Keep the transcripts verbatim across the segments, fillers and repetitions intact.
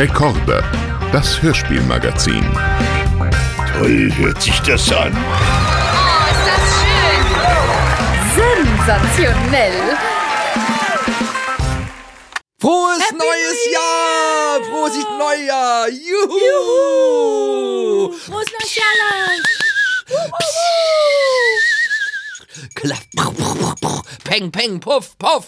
Rekorde, das Hörspielmagazin. Toll hört sich das an. Oh, ist das schön. Sensationell. Frohes Happy neues New Jahr! Frohes Neujahr! Juhu! Juhu! Frohes neues Jahr! Klapp. Peng, peng, puff, puff.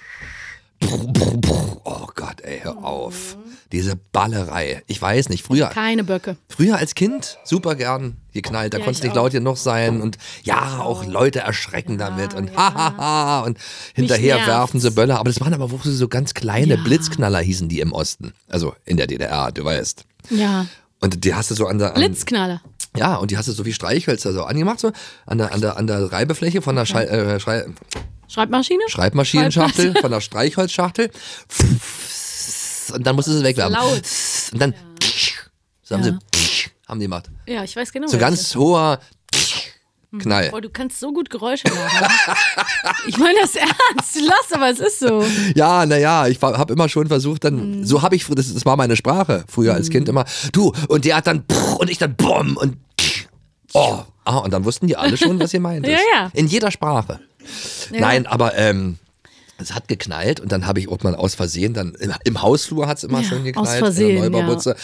Oh Gott, ey, hör auf. Diese Ballerei. Ich weiß nicht, früher... Keine Böcke. Früher als Kind super gern geknallt. Da Ja, konntest ich nicht auch. laut genug sein. Und ja, auch Leute erschrecken Ja, damit. Und ja. hahaha. Und hinterher nervt's. werfen sie Böller. Aber das waren aber wirklich so ganz kleine Ja. Blitzknaller, hießen die im Osten. Also in der D D R, du weißt. Ja. Und die hast du so an der... An, Blitzknaller. ja, und die hast du so wie Streichhölzer so angemacht, so an der, an der, an der Reibefläche von der Schei äh, Schrei Schreibmaschine? Schreibmaschinenschachtel, von der Streichholzschachtel. Und dann musstest du es wegwerfen. Laut. Und dann so haben Ja. sie haben die gemacht. Ja, ich weiß genau. So welche. ganz hoher Knall. Boah, du kannst so gut Geräusche machen. Ich meine das ernst. Lass, aber es ist so. Ja, naja, ich habe immer schon versucht, dann, Mhm. so habe ich, das, das war meine Sprache früher als Kind immer, du, und der hat dann, und ich dann, bumm, und, oh, ah, und dann wussten die alle schon, was ihr meint. Ja, ja. In jeder Sprache. Ja. Nein, aber, ähm, es hat geknallt und dann habe ich auch mal aus Versehen, dann im, im Hausflur hat es immer Ja, schön geknallt. aus Versehen, in der Neubaubutze.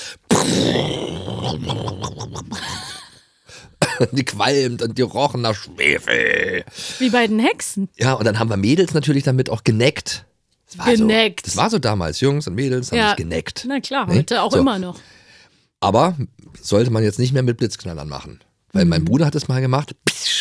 Die qualmt und die rochen nach Schwefel. Wie bei den Hexen. Ja, und dann haben wir Mädels natürlich damit auch geneckt. Das war Geneckt. So, das war so damals. Jungs und Mädels haben Ja. sich geneckt. Na klar, Nee? heute auch So. immer noch. Aber sollte man jetzt nicht mehr mit Blitzknallern machen. Weil Mhm. mein Bruder hat es mal gemacht.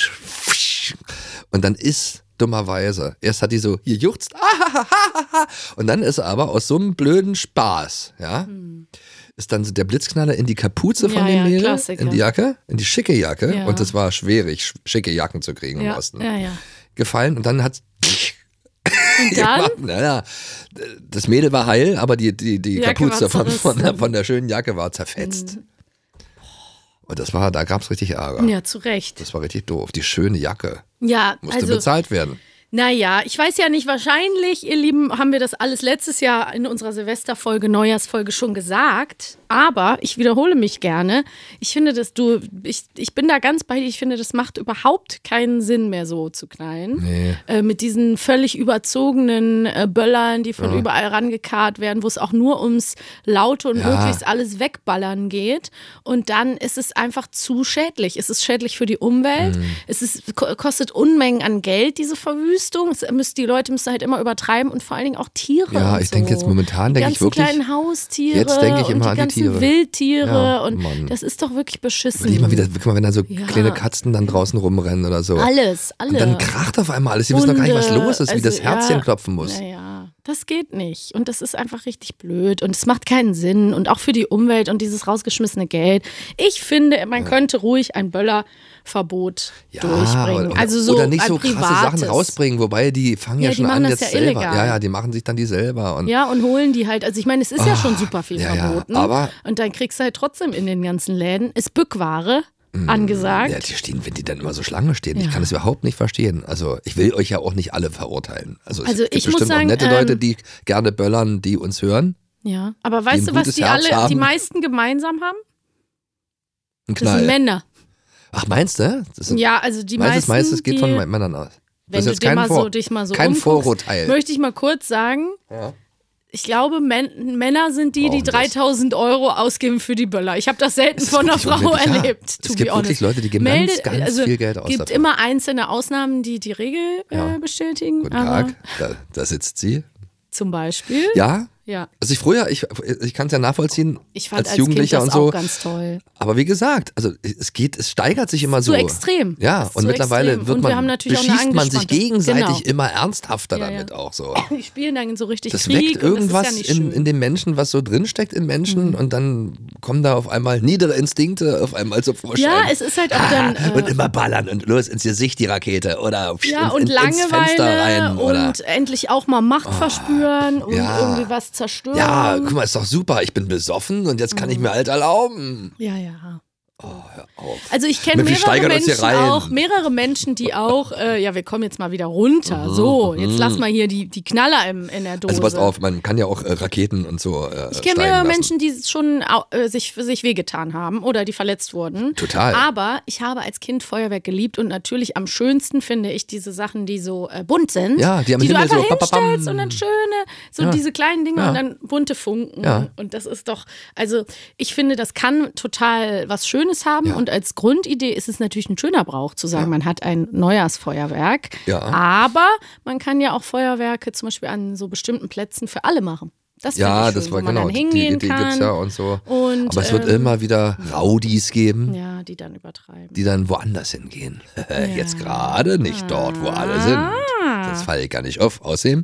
Und dann ist dummerweise, erst hat die so hier juchzt. Und dann ist aber aus so einem blöden Spaß, ja, ist dann so der Blitzknaller in die Kapuze von Mhm. Ja, dem ja, Mädel, Klassiker. in die Jacke, in die schicke Jacke. Ja. Und es war schwierig, sch- schicke Jacken zu kriegen im Ja, Osten. ja, ja. Gefallen und dann hat Und dann? naja, das Mädel war heil, aber die, die, die Die Jacke Kapuze war von, von, der, zerrissen. von der schönen Jacke war zerfetzt. Und das war, da gab es richtig Ärger. Ja, zu Recht. Das war richtig doof. Die schöne Jacke Ja, musste also, bezahlt werden. naja, ich weiß ja nicht, wahrscheinlich, ihr Lieben, haben wir das alles letztes Jahr in unserer Silvesterfolge, Neujahrsfolge schon gesagt. Aber ich wiederhole mich gerne. Ich finde, dass du, ich, ich bin da ganz bei dir. Ich finde, das macht überhaupt keinen Sinn mehr so zu knallen. Nee. Äh, mit diesen völlig überzogenen äh, Böllern, die von Ja. überall rangekarrt werden, wo es auch nur ums Laute und Ja. möglichst alles wegballern geht. Und dann ist es einfach zu schädlich. Es ist schädlich für die Umwelt. Mhm. Es ist, ko- kostet Unmengen an Geld, diese Verwüstung. Es müssen, die Leute müssen halt immer übertreiben und vor allen Dingen auch Tiere. Ja, und ich so. denke jetzt momentan, die denke ich ganzen wirklich- kleinen Haustiere Jetzt denke ich immer und die an die ganzen Tiere. Wildtiere. Ja, und Mann. das ist doch wirklich beschissen. Überleg mal, wieder, guck mal, wenn da so Ja. kleine Katzen dann draußen rumrennen oder so. Alles, alle. Und dann kracht auf einmal alles. Die wissen doch gar nicht, was Hunde, los ist, wie also, das Herzchen ja, klopfen muss. Naja, das geht nicht. Und das ist einfach richtig blöd. Und es macht keinen Sinn. Und auch für die Umwelt und dieses rausgeschmissene Geld. Ich finde, man könnte ruhig ein Böllerverbot Ja, durchbringen. oder, Also so oder nicht ein so krasse privates. Sachen rausbringen, wobei die fangen ja, Ja, die schon machen an das jetzt ja selber. illegal. Ja, ja, die machen sich dann die selber. Und Ja, und holen die halt. Also ich meine, es ist ja schon super viel ja, ja, verboten. aber- und dann kriegst du halt trotzdem in den ganzen Läden, ist Bückware angesagt. Ja, die stehen, wenn die dann immer so Schlange stehen. Ich Ja. kann das überhaupt nicht verstehen. Also ich will euch ja auch nicht alle verurteilen. Also es Also gibt ich muss bestimmt sagen, auch nette ähm, Leute, die gerne böllern, die uns hören. Ja, aber ein weißt du, was gutes die Herz alle, die haben. meisten gemeinsam haben? Ein Das sind Knall. Männer. Ach, meinst du? Das sind, Ja, also die meinst du, meisten, das meiste das geht die, von Männern aus. wenn Das du ist jetzt dir kein, mal Vor so, dich mal so kein umguckst, Vorurteil. möchte ich mal kurz sagen, Ja. ich glaube, Män Männer sind die, die Warum das? dreitausend Euro ausgeben für die Böller. Ich habe das selten Es ist von einer wirklich Frau unmöglich, ja. erlebt. Es to gibt be honest. wirklich Leute, die geben ganz, ganz also, viel Geld aus gibt dafür. immer einzelne Ausnahmen, die die Regel Ja. äh, bestätigen. Guten aber Tag, da, da sitzt sie. Zum Beispiel. Ja, Ja. also ich früher, ich, ich kann es ja nachvollziehen Ich fand als als Jugendlicher Kind das und so. auch ganz toll. Aber wie gesagt, also es geht, es steigert sich immer Zu so. extrem. Ja, Das ist und zu mittlerweile extrem. wird Und wir man, haben natürlich auch eine beschießt man sich angespannte- gegenseitig Genau. immer ernsthafter Ja, ja. damit auch so. Die spielen dann so richtig Das Krieg weckt und irgendwas das ist ja nicht in, schön. Mhm. in den Menschen, was so drinsteckt in Menschen und dann kommen da auf einmal niedere Instinkte auf einmal zum Vorschein. Ja, es ist halt auch dann. Äh, und immer ballern und los ins Gesicht die Rakete oder ja, ins, und in, ins Fenster Langeweile rein. Oder, und endlich auch mal Macht verspüren und ja. irgendwie was zerstören. ja, guck mal, ist doch super, ich bin besoffen und jetzt kann ich Mhm. mir halt erlauben. Ja, ja. Oh, hör auf. Also ich kenne Wir mehrere steigern uns hier Menschen rein. auch, mehrere Menschen, die auch, äh, ja, wir kommen jetzt mal wieder runter. So, jetzt lass mal hier die, die Knaller im, in der Dose. Also pass auf, man kann ja auch äh, Raketen und so äh, Ich kenne mehrere Menschen, die schon au- äh, sich, sich wehgetan haben oder die verletzt wurden. Total. Aber ich habe als Kind Feuerwerk geliebt und natürlich am schönsten finde ich diese Sachen, die so äh, bunt sind. Ja, die am die du Himmel einfach so bababam. hinstellst und dann schöne, so Ja. diese kleinen Dinge Ja. und dann bunte Funken. Ja. Und das ist doch, also ich finde, das kann total was Schönes haben Ja. und als Grundidee ist es natürlich ein schöner Brauch zu sagen, man hat ein Neujahrsfeuerwerk. Ja. Aber man kann ja auch Feuerwerke zum Beispiel an so bestimmten Plätzen für alle machen. Das finde Ja, ich schön, das war wo man genau, dann die hingehen Idee kann. gibt's ja und so. Und, Aber es wird ähm, immer wieder Raudis geben, Ja, die dann übertreiben. die dann woanders hingehen. Jetzt gerade nicht dort, wo alle sind. Das falle ich gar nicht auf. Außerdem,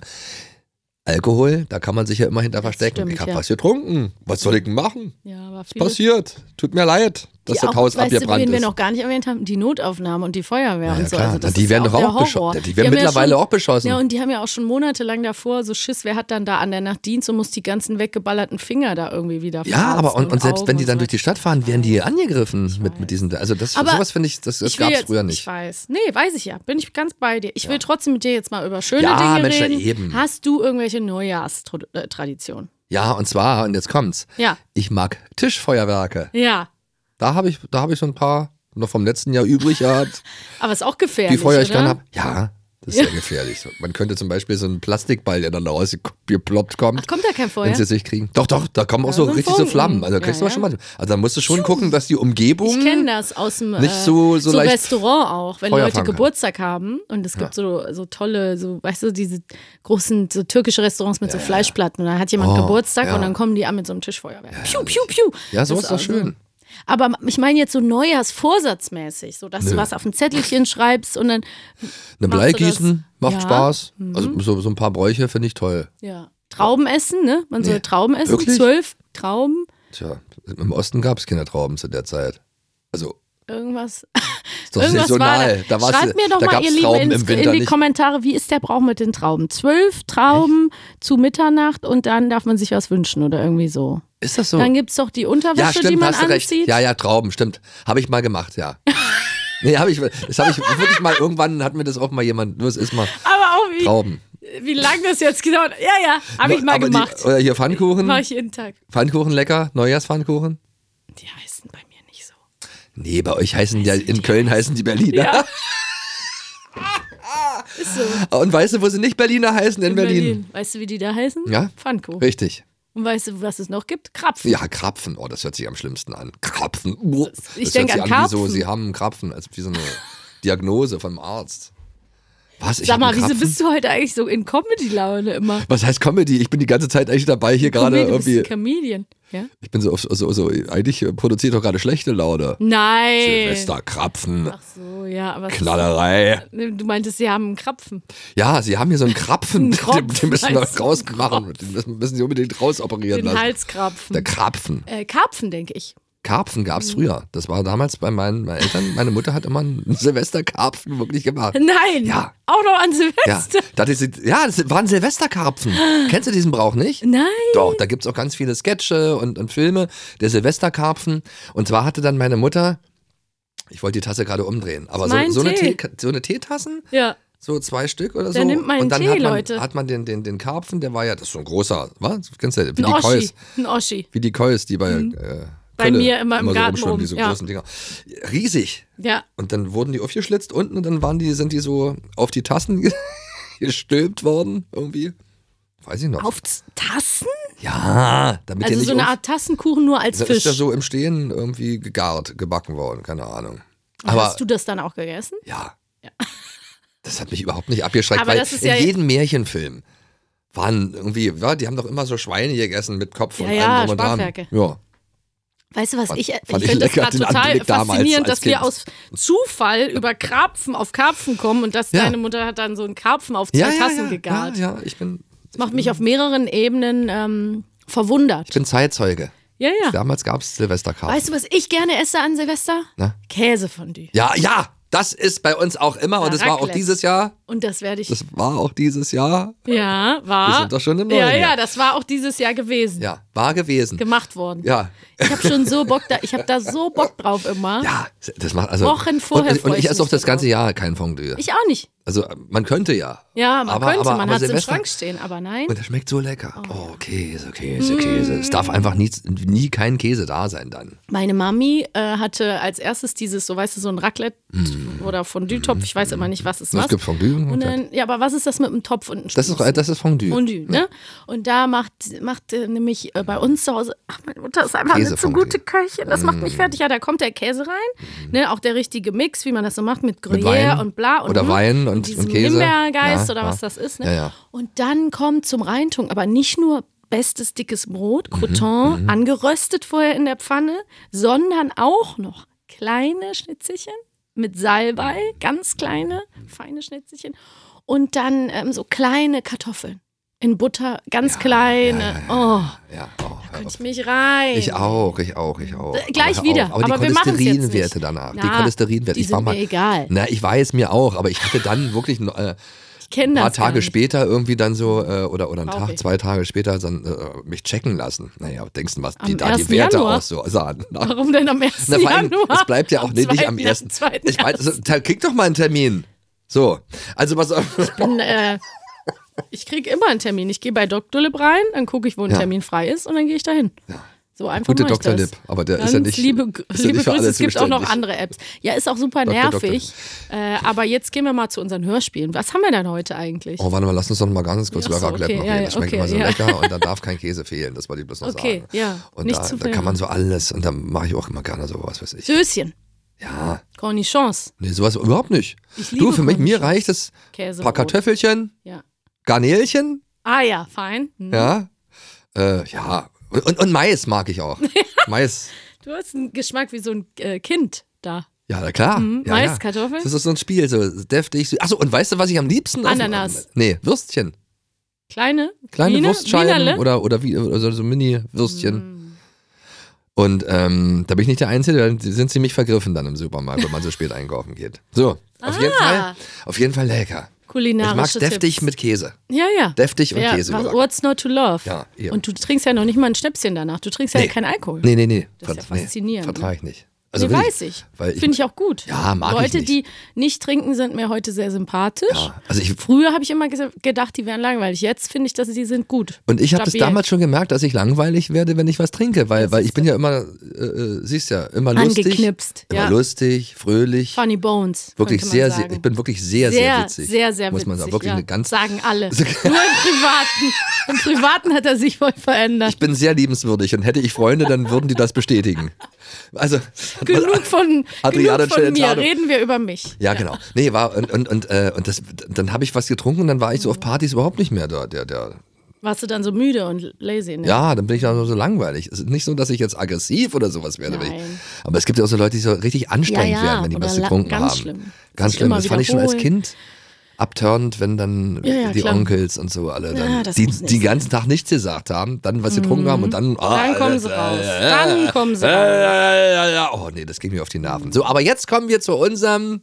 Alkohol, da kann man sich ja immer hinter verstecken. stimmt, ich habe ja. was getrunken. Was soll ich denn machen? Ja, aber Was viele, passiert? Tut mir leid, dass die das auch, Haus weißt du, abgebrannt wen wir ist. noch gar nicht erwähnt haben, die Notaufnahme und die Feuerwehr Ja, und so. klar. Also das Die ist werden ja doch der auch Horror. beschossen. Die werden haben ja mittlerweile schon, auch beschossen. Ja, und die haben ja auch schon monatelang davor so Schiss, wer hat dann da an der Nacht Dienst und muss die ganzen weggeballerten Finger da irgendwie wieder Ja, aber und, und selbst Augen wenn die dann und so. durch die Stadt fahren, werden die angegriffen mit, mit diesen. Also das, Aber sowas finde ich, das, das Ich will gab es jetzt, früher Ich nicht. weiß. Nee, weiß ich ja. Bin ich ganz bei dir. Ich will trotzdem mit dir jetzt mal über schöne Ja, Dinge Mensch, ja, reden. eben. Hast du irgendwelche Neujahrstraditionen? Ja, und zwar, und jetzt kommt's. Ja. Ich mag Tischfeuerwerke. Ja. Da habe ich, da habe ich so ein paar noch vom letzten Jahr übrig gehabt, Aber ist auch gefährlich, die feuer ich oder? gerne habe. Ja, das ist sehr gefährlich. So, man könnte zum Beispiel so einen Plastikball, der dann rausgeploppt kommt. Ach, kommt da kein Feuer? Wenn sie es nicht kriegen. Doch, doch, da kommen auch so so ein richtig so Funken. Flammen. Also da kriegst Ja, du schon mal. Also da musst du schon gucken, dass die Umgebung. Ich kenne das aus dem Nicht äh, so- so leicht Restaurant auch, wenn Feuer Leute fangen kann. Geburtstag haben und es gibt so, so tolle, so weißt du, diese großen so türkische Restaurants mit so Fleischplatten und dann hat jemand Oh, Geburtstag ja. und dann kommen die an mit so einem Tischfeuerwerk. Piu, piu, piu. Ja, so Das ist doch auch schön. Aber ich meine jetzt so Neujahrsvorsatzmäßig, so dass Nö. du was auf ein Zettelchen schreibst und dann Eine machst du Bleigießen das. macht Ja. Spaß. Also so, so ein paar Bräuche finde ich toll. ja. Trauben essen, ne? Man soll Nee. Trauben essen, Wirklich? zwölf Trauben, Tja, im Osten gab es keine Trauben zu der Zeit. Also, irgendwas. ist doch Irgendwas war saisonal. Da, war's- Schreibt mir doch da mal, gab's ihr Lieben, Trauben ins, im Winter in die nicht. Kommentare, wie ist der Brauch mit den Trauben? Zwölf Trauben zu Mitternacht und dann darf man sich was wünschen oder irgendwie so. Ist das so? Dann gibt es doch die Unterwäsche, Ja, stimmt, die man hast du recht. anzieht. Ja, ja, Trauben, stimmt. Habe ich mal gemacht, ja. Nee, habe ich, das habe ich wirklich mal, irgendwann hat mir das auch mal jemand, nur es ist mal Aber auch wie, Trauben. wie lange das jetzt gedauert hat. Ja, ja, habe ich mal Aber gemacht. Die, oder hier Pfannkuchen. Mache ich jeden Tag. Pfannkuchen lecker, Neujahrspfannkuchen. Die heißen bei mir nicht so. Nee, bei euch heißen ja, in Köln heißen die Berliner. Ja. Ist so. Und weißt du, wo sie nicht Berliner heißen? In, In Berlin. Berlin. Weißt du, wie die da heißen? Ja? Pfannkuchen. Richtig. Und weißt du, was es noch gibt? Krapfen. Ja, Krapfen. Oh, das hört sich am schlimmsten an. Krapfen. Oh, Ich das denk hört sich an Wie so, Karpfen. sie haben einen Krapfen, also wie so eine Diagnose vom Arzt. Was? Ich Sag hab mal, einen wieso Krapfen? bist du heute eigentlich so in Comedy-Laune immer? Was heißt Comedy? Ich bin die ganze Zeit eigentlich dabei, hier gerade Comedy, du bist irgendwie. ein Comedian. Ja? Ich bin so, auf- so, so, eigentlich produziert doch gerade schlechte Laune. Nein. Silvester, Krapfen, Ach so, ja, aber. Knallerei. Du meintest, sie haben einen Krapfen. Ja, sie haben hier so einen Krapfen, Ein den, Kropf, den müssen wir weißt du, rausmachen. Den müssen, müssen sie unbedingt rausoperieren Den lassen. Halskrapfen. Der Krapfen. Äh, Karpfen, denke ich. Karpfen gab es früher. Das war damals bei meinen, meinen Eltern. Meine Mutter hat immer einen Silvesterkarpfen wirklich gemacht. Nein. Ja. Auch noch an Ja, Silvester. das, ist, ja, das waren Silvesterkarpfen. Kennst du diesen Brauch nicht? Nein. Doch, da gibt es auch ganz viele Sketche und, und Filme. Der Silvesterkarpfen. Und zwar hatte dann meine Mutter, ich wollte die Tasse gerade umdrehen, aber so, Mein so, eine Tee. Tee, so eine Teetassen, Ja. so zwei Stück oder so. Der nimmt meinen und dann Tee, hat man, Leute. hat man den, den, den Karpfen, der war ja, das ist so ein großer, was? Kennst du, wie Ein die Oschi. Kois. Ein Oschi. Wie die Kois, die bei, äh, Bei Kölle mir immer im so Garten rumschwimmen, oben, diese ja. großen Dinger. Riesig. Ja. Und dann wurden die aufgeschlitzt unten und dann waren die, sind die so auf die Tassen ge- gestülpt worden, irgendwie. Weiß ich noch. Auf Z- Tassen? Ja, damit der Also nicht so eine auf, Art Tassenkuchen nur als dann Fisch. ist der so im Stehen irgendwie gegart, gebacken worden, keine Ahnung. Aber Hast du das dann auch gegessen? ja, das hat mich überhaupt nicht abgeschreckt, Aber weil das ist in ja- jedem Märchenfilm waren irgendwie, ja, die haben doch immer so Schweine gegessen mit Kopf Ja, und ja, allem drum und dran. Sparferkel. Ja. Weißt du was, Fand- ich, ich fand ich finde das lecker, gerade den total Anblick damals faszinierend, als dass wir Kind. aus Zufall über Karpfen auf Karpfen kommen und dass Ja. deine Mutter hat dann so einen Karpfen auf zwei Ja, ja, Tassen ja, gegart. ja, ja, ich bin, Das macht mich auf mehreren Ebenen ähm, verwundert. ich bin Zeitzeuge. Ja, ja. Damals gab es Silvesterkarpfen. Weißt du, was ich gerne esse an Silvester? Na? Käsefondue. Ja, ja, das ist bei uns auch immer und es war auch Raclette. dieses Jahr Und das werde ich. Das war auch dieses Jahr. Ja, war. Wir sind doch schon im neuen Ja, ja, Jahr. das war auch dieses Jahr gewesen. Ja, war gewesen. Gemacht worden. Ja. Ich habe schon so Bock da, ich habe da so Bock drauf immer. Ja, das macht also. Wochen vorher Und, und freu ich ich esse auch mich das da ganze drauf. Jahr kein Fondue. Ich auch nicht. Also man könnte ja. Ja, man aber, könnte, aber, man aber hat es im Silvester- Schrank stehen, aber nein. Und das schmeckt so lecker. Oh, Käse, Käse, Käse. Es darf einfach nie, nie kein Käse da sein dann. Meine Mami äh, hatte als erstes dieses, so weißt du, so ein Raclette oder Fondue-Topf, ich weiß immer nicht, was ist Es was. gibt Fondue und Und dann, ja, aber was ist das mit einem Topf und einem Das ist, das ist Fondue. Fondue, ne? Und da macht, macht äh, nämlich äh, bei uns zu Hause, ach, meine Mutter ist einfach eine zu Käsefondue. gute Köchin, das macht mich fertig. Ja, da kommt der Käse rein, ne? Auch der richtige Mix, wie man das so macht mit Gruyère Wein und bla. Und, oder hm, Wein und- diesem und Käse. Himbeergeist Ja, oder ja. was das ist, ne? Ja, ja. Und dann kommt zum Reintun, aber nicht nur bestes dickes Brot, Mhm, Crouton, angeröstet vorher in der Pfanne, sondern auch noch kleine Schnitzelchen mit Salbei, ganz kleine, feine Schnitzelchen und dann ähm, so kleine Kartoffeln in Butter, ganz kleine. Oh, Ja, oh, da könnte ich mich rein. ich auch, ich auch, ich auch. Äh, gleich aber wieder, Auch. Aber, aber die wir machen's jetzt nicht. Cholesterinwerte danach. die Na, Cholesterinwerte. die Ich war sind mal, mir egal. Na, ich weiß mir auch, aber ich hatte dann wirklich ein äh, Ich kenne das paar gar Tage nicht. später irgendwie dann so, äh, oder, oder einen Brauch Tag, ich. zwei Tage später dann, äh, mich checken lassen. Naja, denkst du, was Am die, da die ersten Werte Januar? aus so sahen. Warum denn am ersten Na, vor allem, Januar? es bleibt ja auch nicht, nicht am zweiten, ersten. zweiten Ich weiß, also, da- krieg doch mal einen Termin. So, also was. bin, äh, ich kriege immer einen Termin. Ich gehe bei Doktor Lip rein, dann gucke ich, wo ein Ja. Termin frei ist und dann gehe ich dahin. So einfach Gute mach ich Doktor das. Lip, aber der Ganz ist ja nicht. Liebe, ist ja liebe nicht für Grüße, alle es gibt auch noch zuständig. andere Apps. Ja, ist auch super Doktor, nervig. Äh, aber jetzt gehen wir mal zu unseren Hörspielen. Was haben wir denn heute eigentlich? Oh, warte mal, lass uns doch noch mal ganz kurz Ach über so, Raclette okay, noch ja, reden. ja, Das schmeckt okay, immer so ja. lecker und da darf kein Käse fehlen, das wollte ich bloß noch Okay, sagen. ja, Und nicht da, zu da viel. kann man so alles und da mache ich auch immer gerne so was weiß ich. Söschen, Ja, Cornichons, nee, sowas überhaupt nicht. Ich liebe Du, für mich, mir Cornichons. reicht es ein Käsebrot. paar Kartoffelchen, Ja. Garnelchen, Ah ja, fein. Hm. ja, äh, ja, und, und, und Mais mag ich auch. Mais, Du hast einen Geschmack wie so ein äh, Kind da. ja, na klar. Mhm, ja, Mais, ja. Kartoffeln? Das ist so ein Spiel, so deftig. So. Achso, und weißt du, was ich am liebsten auf- Ananas. Nee, Würstchen. Kleine? Kleine Wiener- Wurstscheiben Wienerle? oder, oder, wie, oder so, so Mini-Würstchen. Mm. Und ähm, da bin ich nicht der Einzige, die sind ziemlich vergriffen dann im Supermarkt, wenn man so spät einkaufen geht. So, auf jeden Ah. Fall, auf jeden Fall lecker. Ich Kulinarische mag's deftig Tipps. mit Käse. Ja, ja. Deftig und ja, Käse was, überbacken. What's not to love? Ja, eben. Und du trinkst ja noch nicht mal ein Schnäpschen danach. Du trinkst ja Nee. keinen Alkohol. Nee, nee, nee. Das ist ja Ver- nee, faszinierend, Vertrage ich nicht. Nee, will weiß ich. Weil ich Finde ich auch gut. Ja, mag ich Leute, nicht. die nicht trinken, sind mir heute sehr sympathisch. Ja, also ich, Früher habe ich immer ges- gedacht, die wären langweilig. Jetzt finde ich, dass sie sind gut. und ich habe das Stabil. damals schon gemerkt, dass ich langweilig werde, wenn ich was trinke, weil, weil ich bin ja immer, äh, äh, siehst ja, immer lustig. Angeknipst, Immer ja. lustig, fröhlich. Funny Bones. Wirklich könnte man sehr, sagen. sehr, ich bin wirklich sehr, sehr, sehr, witzig. sehr, sehr Muss witzig. man sagen, wirklich ja. eine ganz, Sagen alle. Nur im Privaten. Im Privaten hat er sich voll verändert. ich bin sehr liebenswürdig und hätte ich Freunde, dann würden die das bestätigen. Also, Genug von, Adriana genug von mir. Celentano. Reden wir über mich. Ja, genau. Nee, war, und, und, und, äh, und das, dann habe ich was getrunken und dann war ich so auf Partys überhaupt nicht mehr da, der, der, Warst du dann so müde und lazy? Ne? ja, dann bin ich dann so langweilig. Es ist nicht so, dass ich jetzt aggressiv oder sowas werde. wenn Ich, Nein. aber es gibt ja auch so Leute, die so richtig anstrengend Ja, ja, werden, wenn die oder was la- getrunken ganz haben. schlimm. Ganz Sich schlimm. immer Das fand ich schon als wiederholen. Kind abturnt, wenn dann Ja, ja, die klar. Onkels und so alle dann, Ja, das die muss nicht den sein. ganzen Tag nichts gesagt haben, dann was getrunken haben und dann, ah, Dann kommen sie äh, raus. äh, Dann kommen sie äh, raus. äh, äh, äh, oh nee, das ging mir auf die Nerven. So, aber jetzt kommen wir zu unserem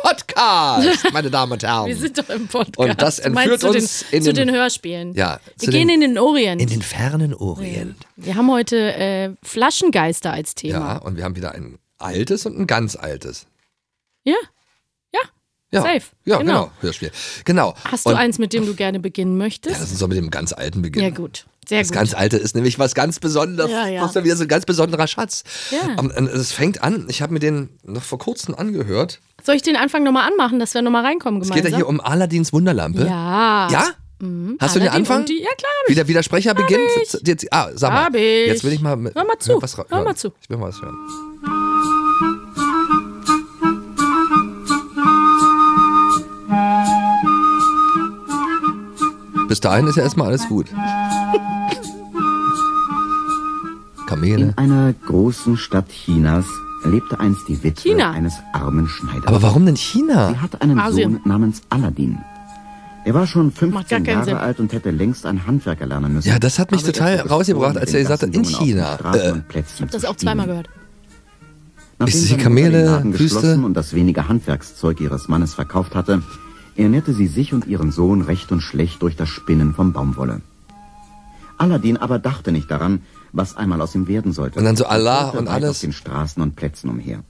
Podcast, meine Damen und Herren. Wir sind doch im Podcast. Und das Du meinst entführt zu uns den, in zu den- den Hörspielen. Ja, Wir zu gehen den- in den Orient. in den fernen Orient. Wir haben heute äh, Flaschengeister als Thema. Ja, und wir haben wieder ein altes und ein ganz altes. Ja. Ja. Ja, Safe. Ja, Genau. genau. Hörspiel. Genau. Hast du und, eins, mit dem du gerne beginnen möchtest? Ja, lass uns doch mit dem ganz alten beginnen. Ja, gut. Sehr Das gut. ganz alte ist nämlich was ganz Besonderes. Ja, ja. Das ist ja wieder so ein ganz besonderer Schatz. Ja. Und, und es fängt an, ich habe mir den noch vor kurzem angehört. Soll ich den Anfang nochmal anmachen, dass wir nochmal reinkommen Es gemeinsam? geht ja hier um Aladdins Wunderlampe. Ja. Ja? Hast du den Aladdin Anfang? und die- ja, klar. hab Wie ich. der Widersprecher beginnt? Jetzt, ah, sag mal. Hab ich. Jetzt will ich mal. Mit, Hör mal zu. Was ra- Hör hören. mal zu. Ich will mal was hören. Bis dahin ist ja erstmal alles gut. Kamele. In einer großen Stadt Chinas lebte einst die Witwe China. eines armen Schneiders. Aber warum denn Sie China? hatte einen Asien. Sohn namens Aladdin. Er war schon Macht gar fünfzehn keinen Jahre Sinn. alt und hätte längst ein Handwerker lernen müssen. Ja, das hat mich Aber er total zog es rausgebracht, vor, als mit er gesagt hat, in Gassenjungen auf den China. Straßen Äh, und Plätzen Ich habe das zu auch zweimal spielen. gehört. Nachdem Ist die seine Mutter Kamele, den Laden Wüste? geschlossen und das wenige Handwerkszeug ihres Mannes verkauft hatte, ernährte sie sich und ihren Sohn recht und schlecht durch das Spinnen von Baumwolle. Aladdin aber dachte nicht daran, was einmal aus ihm werden sollte. Und dann so Allah und weit alles. auf den Straßen und Plätzen umher.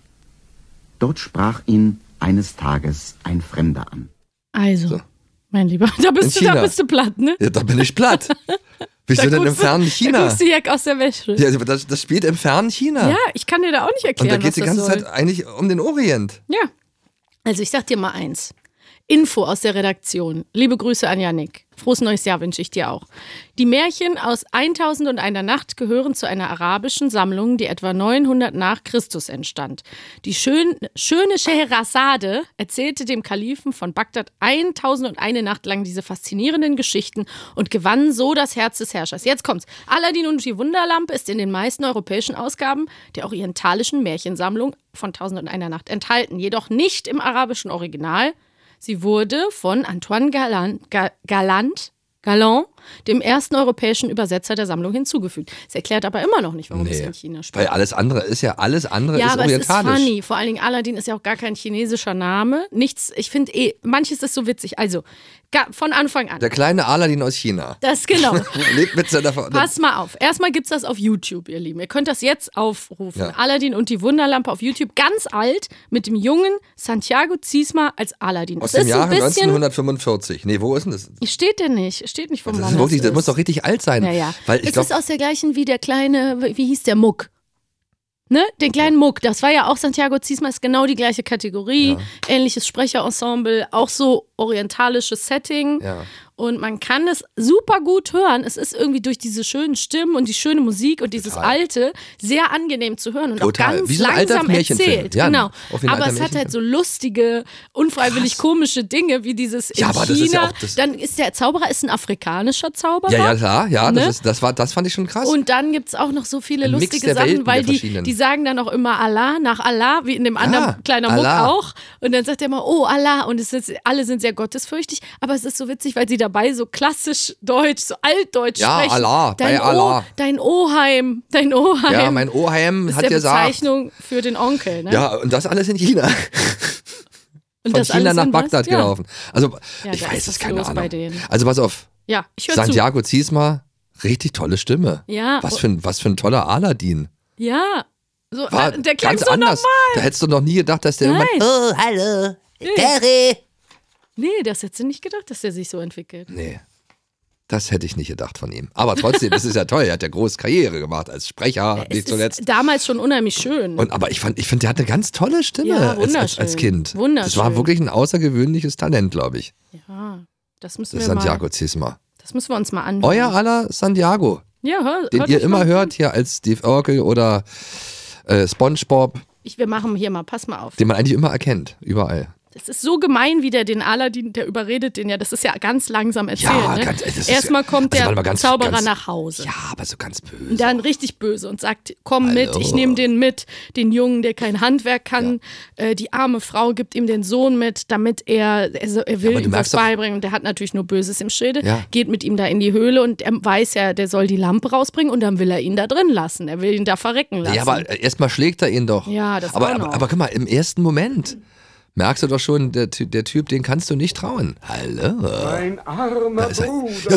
Dort sprach ihn eines Tages ein Fremder an. Also, So. mein Lieber, da bist, In du, da China. bist du platt, ne? Ja, da bin ich platt. Wieso Da denn im guckst du- fernen Da China? guckst du Jack aus der Wäsche. Ja, das, das spielt im fernen China. Ja, ich kann dir da auch nicht Und da erklären, geht was die das ganze soll. Zeit eigentlich um den Orient. Ja. Also ich sag dir mal eins. Info aus der Redaktion. Liebe Grüße an Yannick. Frohes neues Jahr wünsche ich dir auch. Die Märchen aus tausend und eine Nacht gehören zu einer arabischen Sammlung, die etwa neunhundert nach Christus entstand. Die schön, schöne Scheherazade erzählte dem Kalifen von Bagdad tausend und eine Nacht lang diese faszinierenden Geschichten und gewann so das Herz des Herrschers. Jetzt kommt's. Aladdin und die Wunderlampe ist in den meisten europäischen Ausgaben der orientalischen Märchensammlung von tausend und eine Nacht enthalten, jedoch nicht im arabischen Original. Sie wurde von Antoine Galland, Ga- Galland, Galland, dem ersten europäischen Übersetzer der Sammlung, hinzugefügt. Das erklärt aber immer noch nicht, warum es Nee. in China spielt. Weil alles andere ist ja, alles andere Ja, ist aber orientalisch. es ist funny. Vor allen Dingen Aladdin ist ja auch gar kein chinesischer Name. Nichts, ich finde eh, manches ist so witzig. Also, ga, von Anfang an. Der kleine Aladdin aus China. Das genau. Lebt mit seiner Ver- Pass mal auf. Erstmal gibt es das auf YouTube, ihr Lieben. Ihr könnt das jetzt aufrufen. Ja. Aladdin und die Wunderlampe auf YouTube. Ganz alt mit dem jungen Santiago Ziesma als Aladdin. Aus Das dem ist Jahre ein bisschen. neunzehnhundertfünfundvierzig. Nee, wo ist denn das? Steht der nicht? Steht nicht vom Das, Mann. ist wirklich, das muss doch richtig alt sein. Ja, ja. Weil ich es glaube, ist aus der gleichen wie der kleine, wie hieß der Muck? Ne? Den kleinen Muck, das war ja auch Santiago Ziesma, ist genau die gleiche Kategorie, ähnliches Sprecherensemble, auch so orientalisches Setting. Ja. Und man kann es super gut hören. Es ist irgendwie durch diese schönen Stimmen und die schöne Musik und dieses Total. Alte sehr angenehm zu hören und Total. auch ganz Wie so ein alter langsam Märchenfilm. erzählt. Ja, genau. auch wie ein Aber alter es hat halt so Märchenfilm. lustige, unfreiwillig komische Dinge wie dieses in Ja, aber das China. ist ja auch das- Dann ist der Zauberer ist ein afrikanischer Zauberer. ja, ja, klar, ja, Ne? das, ist, das, war, das fand ich schon krass. Und dann gibt es auch noch so viele Ein Mix lustige der Sachen, Welten, weil der die, verschiedenen. die sagen dann auch immer Allah, nach Allah, wie in dem anderen Ja, kleiner Muck Allah. auch. Und dann sagt er immer, oh Allah. Und es ist, alle sind sehr gottesfürchtig. Aber es ist so witzig, weil sie dabei so klassisch Deutsch, so altdeutsch Ja, sprechen. Allah, dein bei Allah. O, dein Oheim, dein Oheim. ja, mein Oheim ist hat der gesagt. Bezeichnung für den Onkel. Ne? Ja, und das alles in China. und Von das China alles nach in was? Bagdad ja. gelaufen. Also, Ja, ich da weiß ist es, was keine los bei Ahnung. denen. Also, pass auf. Ja, ich höre zu. Santiago Ziesma, richtig tolle Stimme. Ja, Was oh- für ein, was für ein toller Aladdin. Ja. So, War der klang ganz so anders. normal. Da hättest du noch nie gedacht, dass der Nein. irgendwann. Oh, hallo. Terry. Nee, das hättest du nicht gedacht, dass der sich so entwickelt. Nee. Das hätte ich nicht gedacht von ihm. Aber trotzdem, das ist ja toll. Er hat ja große Karriere gemacht als Sprecher, Es nicht zuletzt. ist damals schon unheimlich schön. Und, aber ich fand, ich finde, der hat eine ganz tolle Stimme Ja, als, als, als wunderschön. Kind. Wunderschön. Das war wirklich ein außergewöhnliches Talent, glaube ich. Ja, das müssen Das wir Santiago mal. Ziesma. Das müssen wir uns mal anhören. Euer aller Santiago, ja, hör, den hört ihr euch immer mal hört an. hier als Steve Urkel oder äh, SpongeBob, Ich, wir machen hier mal, pass mal auf. den man eigentlich immer erkennt, überall. Das ist so gemein, wie der den Aladdin, der überredet den ja. Das ist ja ganz langsam erzählt. Ja, ne? ganz- das ist Erstmal ja- kommt also der warte mal, ganz- Zauberer ganz- nach Hause. Ja, aber so ganz böse. Und dann richtig böse und sagt, komm Hallo. mit, ich nehme den mit, den Jungen, der kein Handwerk kann. Äh, die arme Frau gibt ihm den Sohn mit, damit er, also er will aber du ihm was merkst doch- beibringen. Und der hat natürlich nur Böses im Schilde, Ja. geht mit ihm da in die Höhle und er weiß ja, der soll die Lampe rausbringen und dann will er ihn da drin lassen. Er will ihn da verrecken lassen. Ja, aber erstmal schlägt er ihn doch. Ja, das aber, auch aber, noch. aber guck mal, im ersten Moment merkst du doch schon, der, Ty- der Typ, den kannst du nicht trauen. Hallo. Mein armer ist er. Bruder,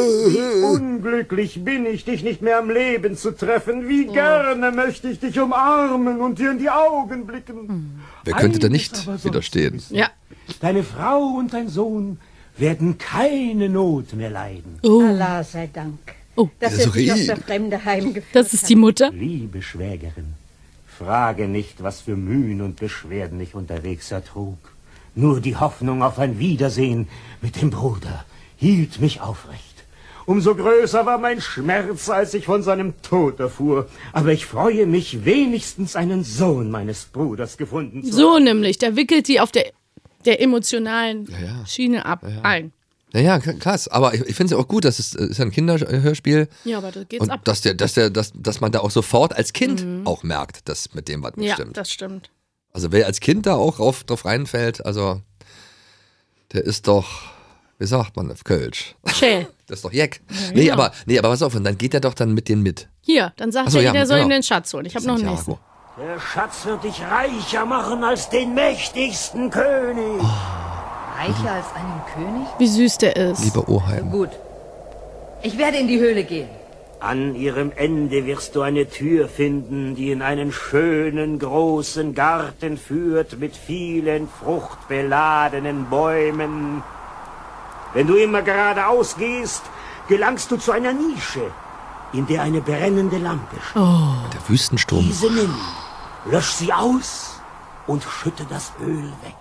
wie unglücklich bin ich, dich nicht mehr am Leben zu treffen. Wie gerne möchte ich dich umarmen und dir in die Augen blicken. Wer könnte da Eines nicht aber sollst widerstehen? du wissen. ja. Deine Frau und dein Sohn werden keine Not mehr leiden. Oh, Allah sei Dank, Oh. dass Das er ist dich aus Ried. der Fremde heimgeführt das ist die Mutter. Liebe Schwägerin, frage nicht, was für Mühen und Beschwerden ich unterwegs ertrug. Nur die Hoffnung auf ein Wiedersehen mit dem Bruder hielt mich aufrecht. Umso größer war mein Schmerz, als ich von seinem Tod erfuhr. Aber ich freue mich, wenigstens einen Sohn meines Bruders gefunden zu haben. So nämlich, der wickelt die auf der, der emotionalen ja. Schiene ab ein. Ja, ja, krass. Aber ich, ich finde es auch gut, das ist, ist ja ein Kinderhörspiel. Ja, aber da geht's Und ab. dass, der, dass, der, dass, dass man da auch sofort als Kind auch merkt, dass mit dem was nicht Ja, stimmt. das stimmt. Also wer als Kind da auch rauf, drauf reinfällt, also der ist doch, wie sagt man auf Kölsch? Schell. Das ist doch Jeck. Nee, genau. aber, nee, aber pass auf, und dann geht er doch dann mit denen mit. Hier, dann sagt Ach so, er, ja, der soll genau. ihm den Schatz holen. Ich habe noch einen nächsten. Santiago. Der Schatz wird dich reicher machen als den mächtigsten König. Reicher als einem König? Wie süß der ist. Lieber Oheim. Gut. Ich werde in die Höhle gehen. An ihrem Ende wirst du eine Tür finden, die in einen schönen, großen Garten führt mit vielen fruchtbeladenen Bäumen. Wenn du immer geradeaus gehst, gelangst du zu einer Nische, in der eine brennende Lampe steht. Oh. Der Wüstensturm. Diese nimm, lösch sie aus und schütte das Öl weg.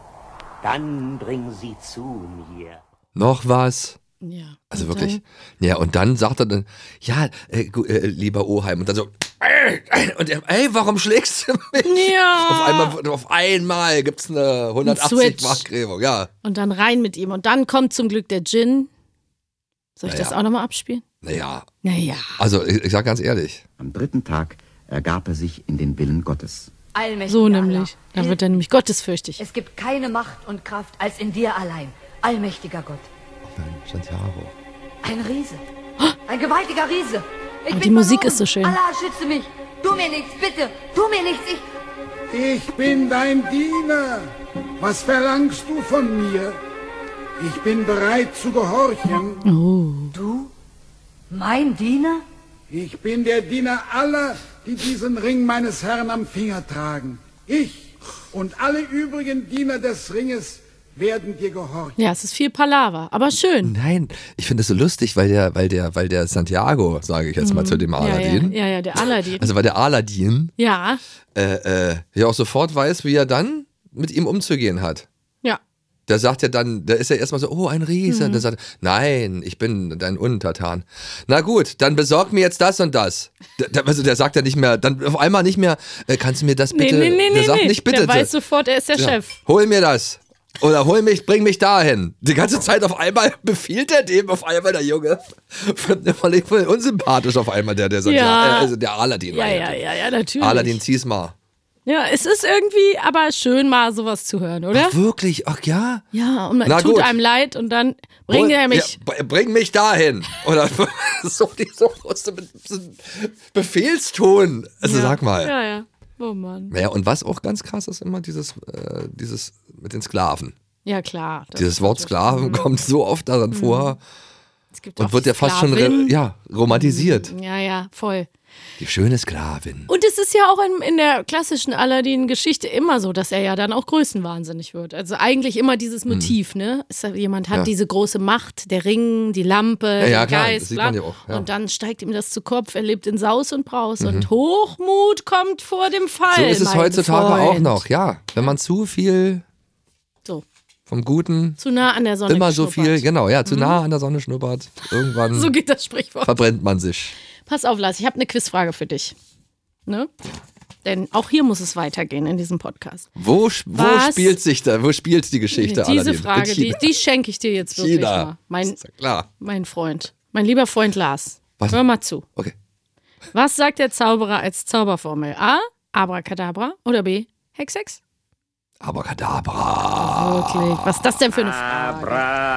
Dann bring sie zu mir. Noch was? Ja. Also Und wirklich. Ja, und dann sagt er dann, ja, äh, gu- äh, lieber Oheim. Und dann so, äh, und er, ey, warum schlägst du mich? Ja. Auf einmal, auf einmal gibt's eine hundertachtzig Switch. Mark-Gräbung, ja. Und dann rein mit ihm. Und dann kommt zum Glück der Djinn. Soll ich Naja. das auch nochmal abspielen? Naja, Naja. also ich, ich sag ganz ehrlich. Am dritten Tag ergab er sich in den Willen Gottes. Allmächtiger So Allah, nämlich. Dann hilf- wird er nämlich gottesfürchtig. Es gibt keine Macht und Kraft als in dir allein. Allmächtiger Gott. Oh nein, Santiago. Ein Riese. Ein gewaltiger Riese. Ich Aber bin die Musik verloren. ist so schön. Allah, schütze mich. Tu mir nichts, bitte. Tu mir nichts. Ich... Ich bin dein Diener. Was verlangst du von mir? Ich bin bereit zu gehorchen. Oh. Du? Mein Diener? Ich bin der Diener aller, die diesen Ring meines Herrn am Finger tragen. Ich und alle übrigen Diener des Ringes werden dir gehorchen. Ja, es ist viel Palaver, aber schön. Nein, ich finde es so lustig, weil der, weil der, weil der Santiago, sage ich jetzt mal zu dem Ja, Aladdin. ja, ja, ja, der Aladdin. Also weil der Aladdin ja, äh, äh, ja auch sofort weiß, wie er dann mit ihm umzugehen hat. ja. Der sagt ja dann, der ist ja erstmal so, oh, ein Riese. Mhm. Der sagt, nein, ich bin dein Untertan. Na gut, dann besorg mir jetzt das und das. Der, der, also der sagt ja nicht mehr, dann auf einmal nicht mehr, äh, kannst du mir das bitte, nee, nee, nee, der nee, sagt nee. nicht bitte. Der weiß sofort, er ist der Ja, Chef. hol mir das. Oder hol mich, bring mich dahin. Die ganze Zeit auf einmal befiehlt er dem, auf einmal der Junge. Voll, voll unsympathisch auf einmal, der, der, Santiago, Ja. äh, also der Aladdin. Ja, war ja, ja, ja, natürlich. Aladdin, zieh's mal. Ja, es ist irgendwie aber schön, mal sowas zu hören, oder? Ach, wirklich? Ach ja? Ja, und man Na tut gut. einem leid und dann bringt Hol- er mich. Ja, b- bring mich dahin. Oder so, die, so, so, mit- so Befehlston. Also ja. sag mal. Ja, ja. Oh Mann. Naja, und was auch ganz krass ist immer dieses, äh, dieses mit den Sklaven. Ja, klar. Das Dieses ist Wort natürlich- Sklaven kommt so oft darin vor Es gibt auch und wird ja fast schon Sklavin. re- ja, romantisiert. Ja, ja, voll. Die schöne Sklavin. Und es ist ja auch in, in der klassischen Aladdin-Geschichte immer so, dass er ja dann auch größenwahnsinnig wird. Also eigentlich immer dieses Motiv, ne? Ist da, jemand hat Ja. diese große Macht, der Ring, die Lampe, ja, der klar, Geist, das sieht bla. man ja auch, ja. Und dann steigt ihm das zu Kopf, er lebt in Saus und Braus und Hochmut kommt vor dem Fall. So ist es mein heutzutage Freund. auch noch, ja. Wenn man zu viel So, vom Guten, zu nah an der Sonne immer so geschnuppert. viel, genau, ja, zu nah an der Sonne schnuppert, irgendwann So geht das Sprichwort. verbrennt man sich. Pass auf, Lars, ich habe eine Quizfrage für dich. Ne? Denn auch hier muss es weitergehen in diesem Podcast. Wo, sch- wo Was? spielt sich da, wo spielt die Geschichte Diese Aladdin? Frage, In die, China. die schenke ich dir jetzt wirklich China. mal. Mein, Ist ja klar. mein Freund, mein lieber Freund Lars. Was? Hör mal zu. Okay. Was sagt der Zauberer als Zauberformel? A. Abracadabra oder B. Hexex? Abracadabra. Wirklich. Was ist das denn für eine Frage?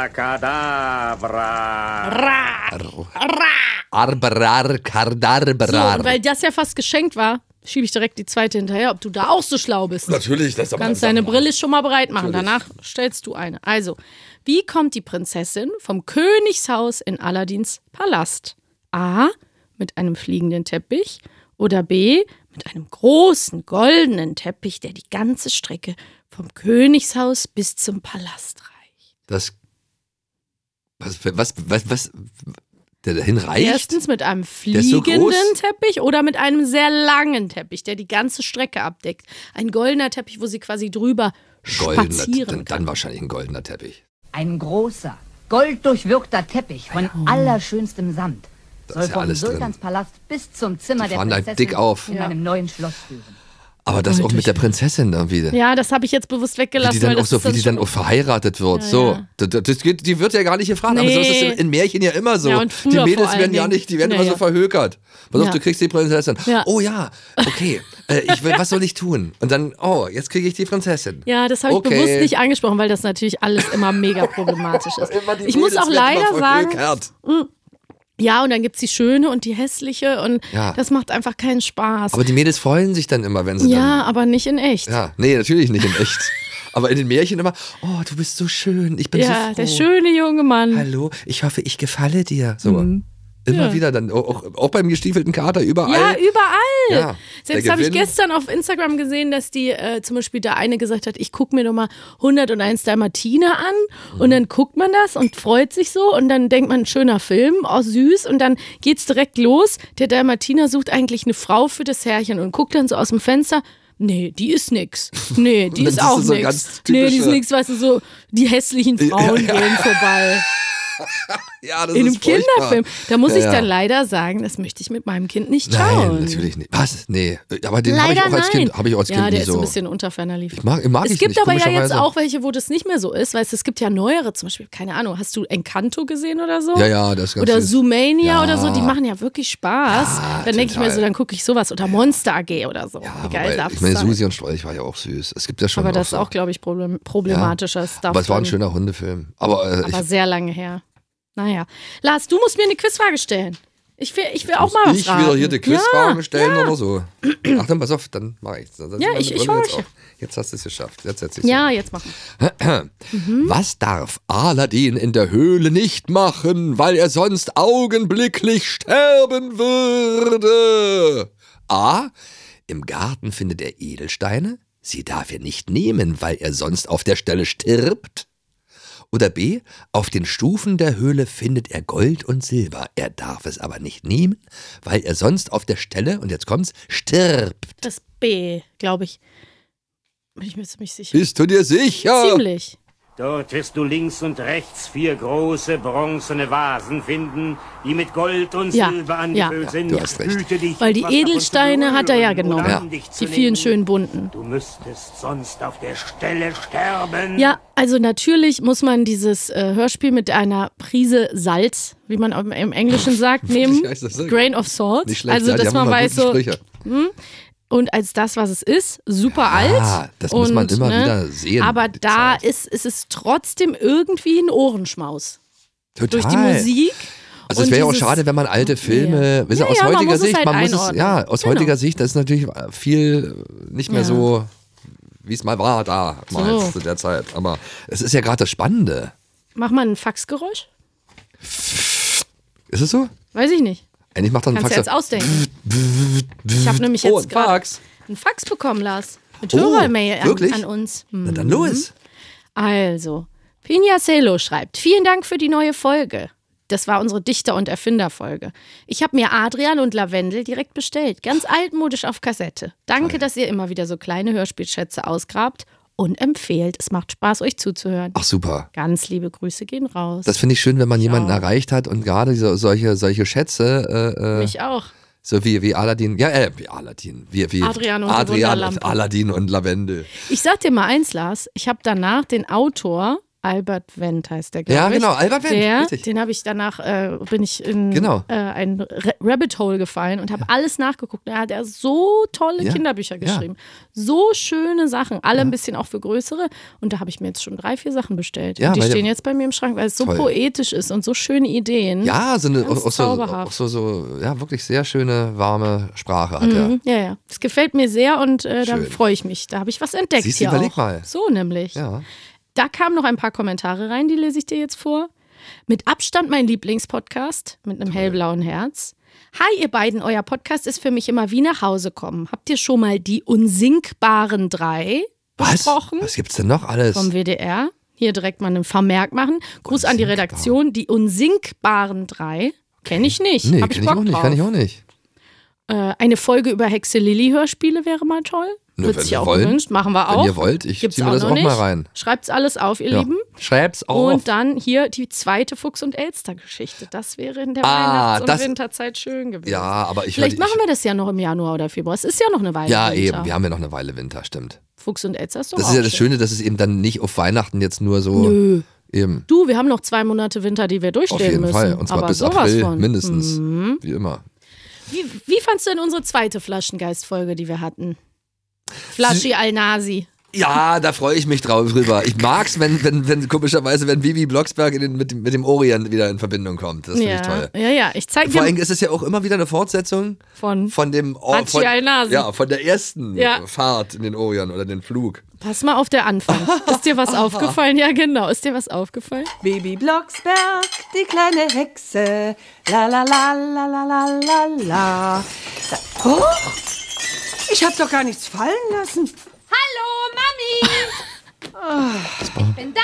Abracadabra. Ra, ra. Arbrar, So, kardarbrar. und weil das ja fast geschenkt war, schiebe ich direkt die zweite hinterher, ob du da auch so schlau bist. Natürlich, das ist Du aber kannst deine Brille schon mal bereit machen. Danach stellst du eine. Also, wie kommt die Prinzessin vom Königshaus in Aladdins Palast? A. Mit einem fliegenden Teppich oder B. Mit einem großen goldenen Teppich, der die ganze Strecke vom Königshaus bis zum Palast reicht. Das. Was, was, was, was der dahin reicht? Erstens mit einem ist so fliegenden groß? Teppich oder mit einem sehr langen Teppich, der die ganze Strecke abdeckt. Ein goldener Teppich, wo sie quasi drüber Goldener, spazieren dann, kann. dann wahrscheinlich ein goldener Teppich. Ein großer, golddurchwirkter Teppich von allerschönstem Samt Da soll ist ja vom alles drin. Sultanspalast bis zum Zimmer Die der fahren da Prinzessin dick auf. in Ja. meinem neuen Schloss führen. Aber das auch mit der Prinzessin irgendwie. Ja, das habe ich jetzt bewusst Wie weggelassen. die dann weil auch das so, ist wie das die dann schon- auch verheiratet wird. Ja, so, ja. Das, das geht, die wird ja gar nicht gefragt. Aber so ist Nee. es in Märchen ja immer so. Ja, und früher die vor Mädels allen werden ja Dingen. nicht, die werden Ja, immer so ja. verhökert. Pass auf, Ja. du kriegst die Prinzessin. Ja. Oh ja, okay. äh, ich will, was soll ich tun? Und dann, oh, jetzt kriege ich die Prinzessin. Ja, das habe ich Okay. bewusst nicht angesprochen, weil das natürlich alles immer mega problematisch ist. Immer die Ich muss Mädels auch werden leider immer sagen, verhökert. ja, und dann gibt es die schöne und die hässliche und Ja. das macht einfach keinen Spaß. Aber die Mädels freuen sich dann immer, wenn sie ja, aber nicht in echt. dann. Ja, nee, natürlich nicht in echt. Aber in den Märchen immer, oh, du bist so schön, ich bin Ja, so froh. der schöne junge Mann. Hallo, ich hoffe, ich gefalle dir. So. Mhm. Immer Ja. wieder dann, auch, auch beim gestiefelten Kater, überall. Ja, überall. Ja, Selbst der habe ich Gewinn. gestern auf Instagram gesehen, dass die äh, zum Beispiel da eine gesagt hat, ich gucke mir doch mal hunderteins Dalmatiner an Mhm. und dann guckt man das und freut sich so und dann denkt man, schöner Film, oh süß und dann geht's direkt los. Der Dalmatiner sucht eigentlich eine Frau für das Herrchen und guckt dann so aus dem Fenster. Nee, die ist nix. Nee, die dann ist siehst auch du so nix. ganz Nee, die ist typische- nix, weißt du, so die hässlichen Frauen Ja, ja. gehen vorbei. Ja, das In einem ist furchtbar. Kinderfilm. Da muss Ja, ich ja. dann leider sagen, das möchte ich mit meinem Kind nicht schauen. Nein, natürlich nicht. Was? Nee. Aber den habe ich Leider auch als nein. Kind, habe ich auch als ja, Kind der nie ist so. ein bisschen unterfernerlief. Ich mag, mag Es ich gibt nicht, aber ja jetzt komischerweise. auch welche, wo das nicht mehr so ist, weil es gibt ja neuere, zum Beispiel, keine Ahnung, hast du Encanto gesehen oder so? Ja, ja, das ist ganz Oder süß. Zoomania Ja. oder so, die machen ja wirklich Spaß. Ja, dann denke ich mir total. so, dann gucke ich sowas. Oder Monster A G oder so. Ja, Wie geil wobei, darf ich es meine, sein? Susi und Strolch war ja auch süß. Es gibt ja schon Aber das ist so. auch, glaube ich, problem problematischer Stuff. Aber es war ein drin. schöner Hundefilm. Aber, äh, Aber ich, sehr lange her. Naja. Lars, du musst mir eine Quizfrage stellen. Ich will, ich will auch mal was ich fragen. wieder hier die Quizfrage ja, stellen ja. oder so. Ach dann, pass auf, dann mach ich's. Dann setz Ja, meine ich- ich Brille jetzt horche. auf. Jetzt hast du es geschafft. Jetzt setz ich's Ja, hin. jetzt machen. Was darf Aladdin in der Höhle nicht machen, weil er sonst augenblicklich sterben würde? A. Im Garten findet er Edelsteine. Sie darf er nicht nehmen, weil er sonst auf der Stelle stirbt. Oder B. Auf den Stufen der Höhle findet er Gold und Silber. Er darf es aber nicht nehmen, weil er sonst auf der Stelle, und jetzt kommt's, stirbt. Das B, glaube ich. Bin ich mir ziemlich sicher. Bist du dir sicher? Ziemlich. Dort wirst du links und rechts vier große bronzene Vasen finden, die mit Gold und Ja, Silber ja. angefüllt sind. du hast recht. Hüte dich, Weil die etwas davon zu Edelsteine hat er ja berühren oder genommen. an dich zu Die vielen legen. schönen bunten. Du müsstest sonst auf der Stelle sterben. Ja, also natürlich muss man dieses äh, Hörspiel mit einer Prise Salz, wie man im, im Englischen sagt, nehmen. heißt das so? Grain of Salt. Nicht schlecht, also, ja, die dass haben man immer weiß gute so, Sprüche. und als das, was es ist, super alt. Ah, das muss man und, immer ne, wieder sehen. Aber die da Zeit. ist, ist es trotzdem irgendwie ein Ohrenschmaus. Total. Durch die Musik. Also es und wäre ja auch dieses- schade, wenn man alte Filme, Ja. wisst ihr, Ja, aus ja, man heutiger muss es Sicht, halt man muss es, einordnen. ja, aus Genau. heutiger Sicht, das ist natürlich viel nicht mehr Ja. so, wie es mal war da, mal So. zu der Zeit. Aber es ist ja gerade das Spannende. Mach mal ein Faxgeräusch. Ist es so? Weiß ich nicht. Eigentlich macht das ein Kannst du Fax. jetzt ausdenken. Ich habe nämlich Oh, jetzt ein gerade Fax. einen Fax bekommen, Lars. Mit Oh, Hörermail an, wirklich? an uns. Hm. Na dann los. Also, Pina Celo schreibt, vielen Dank für die neue Folge. Das war unsere Dichter- und Erfinderfolge. Ich habe mir Adrian und Lavendel direkt bestellt. Ganz altmodisch auf Kassette. Danke, dass ihr immer wieder so kleine Hörspielschätze ausgrabt und empfehlt. Es macht Spaß, euch zuzuhören. Ach super. Ganz liebe Grüße gehen raus. Das finde ich schön, wenn man jemanden auch. erreicht hat und gerade so, solche, solche Schätze, äh, äh, Mich auch. so wie, wie Aladdin, ja, äh, wie Aladdin, wie, wie Adrian und die Adrian Wunderlampe. und Aladdin und Lavendel. Ich sag dir mal eins, Lars. Ich habe danach den Autor, Albert Wendt heißt der, glaube Ja, ich. genau, Albert Wendt, Der, richtig. den habe ich danach, äh, bin ich in Genau. äh, ein Ra- Rabbit Hole gefallen und habe alles nachgeguckt. Er hat ja so tolle Ja, Kinderbücher ja. geschrieben. So schöne Sachen. Alle ein bisschen auch für größere. Und da habe ich mir jetzt schon drei, vier Sachen bestellt. Ja, und die weil der- stehen jetzt bei mir im Schrank, weil es so Toll. poetisch ist und so schöne Ideen. Ja, so eine Ganz auch so, zauberhaft. auch so, so, ja, wirklich sehr schöne, warme Sprache hat er. Mhm, ja, ja. Es gefällt mir sehr und äh, da Schön. freue ich mich. Da habe ich was entdeckt Siehst du, hier überleg auch. mal. So nämlich. Ja. Da kamen noch ein paar Kommentare rein, die lese ich dir jetzt vor. Mit Abstand mein Lieblingspodcast mit einem hellblauen Herz. Hi ihr beiden, euer Podcast ist für mich immer wie nach Hause kommen. Habt ihr schon mal die unsinkbaren drei Was? besprochen? Was gibt's denn noch alles? Vom W D R. Hier direkt mal einen Vermerk machen. Gruß an die Unsinkbar. Redaktion. Die unsinkbaren drei. Kenne ich nicht. Nee, Hab ich kenn ich Bock auch nicht, drauf. kann ich auch nicht. Äh, eine Folge über Hexe Lilly Hörspiele wäre mal toll. Nö, Wird wenn sich wir auch wollen. gewünscht. Machen wir Wenn auch. ihr wollt, ich Gibt's zieh mir das noch auch mal nicht. rein. Schreibt's alles auf, ihr Ja. Lieben. Schreib's auf. Und dann hier die zweite Fuchs- und Elster-Geschichte. Das wäre in der Ah, Weihnachts- und das- Winterzeit schön gewesen. Ja, aber ich Vielleicht würde- machen wir das ja noch im Januar oder Februar. Es ist ja noch eine Weile Ja, Winter. eben. Wir haben ja noch eine Weile Winter, stimmt. Fuchs und Elster ist doch Das auch ist ja das schön. Schöne, dass es eben dann nicht auf Weihnachten jetzt nur so. Nö. Eben. Du, wir haben noch zwei Monate Winter, die wir durchstehen Auf jeden müssen. Fall. Und zwar Aber bis sowas April von. mindestens. Mhm. Wie immer. Wie, wie fandst du denn unsere zweite Flaschengeist-Folge, die wir hatten? Flaschi Al-Nasi. Ja, da freue ich mich drauf drüber. Ich mag's, wenn, wenn, wenn komischerweise, wenn Vivi Blocksberg in den, mit, dem, mit dem Orient wieder in Verbindung kommt. Das finde Ja. ich toll. ja, ja, ich zeige Vor allem dir ist es ja auch immer wieder eine Fortsetzung von von dem Or- Hatschi von, Al-Nasi. ja, von der ersten Ja. Fahrt in den Orient oder den Flug. Pass mal auf, der Anfang. Ist dir was aufgefallen? Ja, genau. Ist dir was aufgefallen? Bibi Blocksberg, die kleine Hexe. La la la la la la la la. Oh, ich hab doch gar nichts fallen lassen. Hallo, Mami! Ich bin da!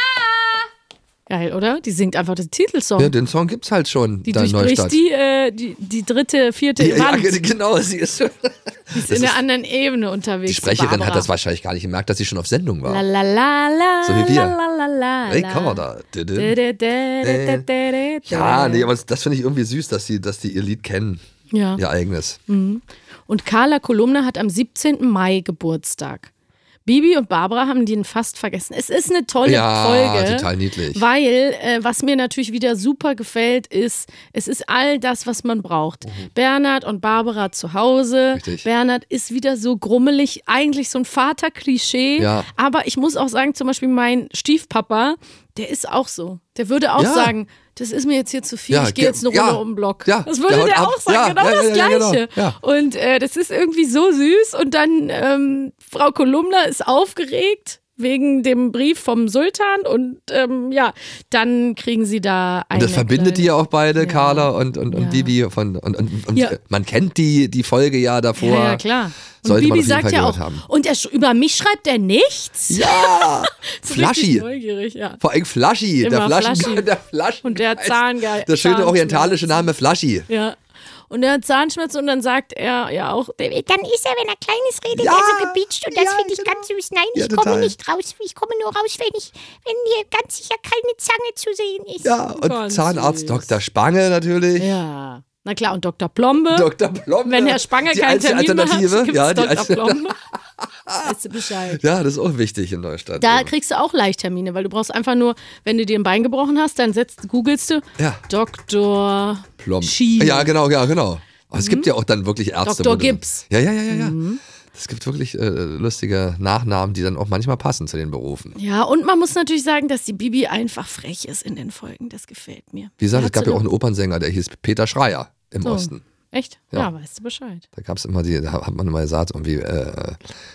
Geil, oder? Die singt einfach den Titelsong. Ja, den Song gibt's halt schon. Die da in durchbricht Neustadt. die, äh, die, die dritte, vierte Die, ja, Wand. genau, sie ist, Die ist in einer anderen Ebene unterwegs. die Sprecherin Barbara. hat das wahrscheinlich gar nicht gemerkt, dass sie schon auf Sendung war. La la la la. So wie wir. La, la, la, la, Hey, la. kann man da. Da, da, da, da, da, da, da. Ja, nee, aber das finde ich irgendwie süß, dass die, dass die ihr Lied kennen. Ja. Ihr eigenes. Und Carla Kolumna hat am siebzehnten Mai Geburtstag. Bibi und Barbara haben den fast vergessen. Es ist eine tolle Ja, Folge. total niedlich. Weil, äh, was mir natürlich wieder super gefällt, ist, es ist all das, was man braucht. Bernhard und Barbara zu Hause. Richtig. Bernhard ist wieder so grummelig, eigentlich so ein Vaterklischee. Ja. Aber ich muss auch sagen, zum Beispiel mein Stiefpapa, der ist auch so. Der würde auch Ja. sagen, das ist mir jetzt hier zu viel, Ja, ich gehe jetzt eine ja, Runde um den Block. ja, das würde der haut der ab. auch sagen, Ja, genau ja, das ja, ja, genau. Gleiche. Ja. Und äh, das ist irgendwie so süß. Und dann ähm, Frau Kolumna ist aufgeregt wegen dem Brief vom Sultan. Und ähm, ja, dann kriegen sie da eine Und das verbindet die ja auch beide, Ja. Carla und, und, und Ja. Bibi. Von, und und, und Ja. man kennt die, die Folge ja davor. Ja, ja, klar. Und Sollte man Bibi auf jeden sagt Fall ja gehört auch, haben. und er, sch- über mich schreibt er nichts? Ja, So Flaschi. richtig neugierig, ja. Vor allem Flaschi, der Immer Flaschen, Flaschi. der Flaschen. Und der Zahngeil. Der schöne orientalische Name Flaschi. Ja. Und er hat Zahnschmerzen und dann sagt er ja auch, Dann ist er, wenn er klein ist, redet Ja. er so gebietscht und das Ja, finde ich genau. ganz süß. Nein, Ja, ich komme total. nicht raus. Ich komme nur raus, wenn ich, wenn hier ganz sicher keine Zange zu sehen ist. Ja, und Ganz Zahnarzt süß. Doktor Spange natürlich. ja. Na klar, und Doktor Plombe. Doktor Plombe. Wenn Herr Spange die keinen einzige Termin mehr hat, Alternative. gibt's Ja, die Doktor einzige- Plombe. Weißt du Bescheid. Ja, das ist auch wichtig in Neustadt. Da ja. kriegst du auch Leichttermine, weil du brauchst einfach nur, wenn du dir ein Bein gebrochen hast, dann setzt, googelst du Ja. Doktor Plomb. Schiene. Ja, genau, ja, genau. Aber es gibt ja auch dann wirklich Ärzte. Doktor wo du- Gibbs. Ja, ja, ja, ja. ja. Es gibt wirklich äh, lustige Nachnamen, die dann auch manchmal passen zu den Berufen. Ja, und man muss natürlich sagen, dass die Bibi einfach frech ist in den Folgen. Das gefällt mir. Wie gesagt, es Hat gab sie ja auch doch- einen Opernsänger, der hieß Peter Schreier im So. Osten. Echt? Ja. Ja, weißt du Bescheid. Da gab es immer die, da hat man immer gesagt, irgendwie, äh,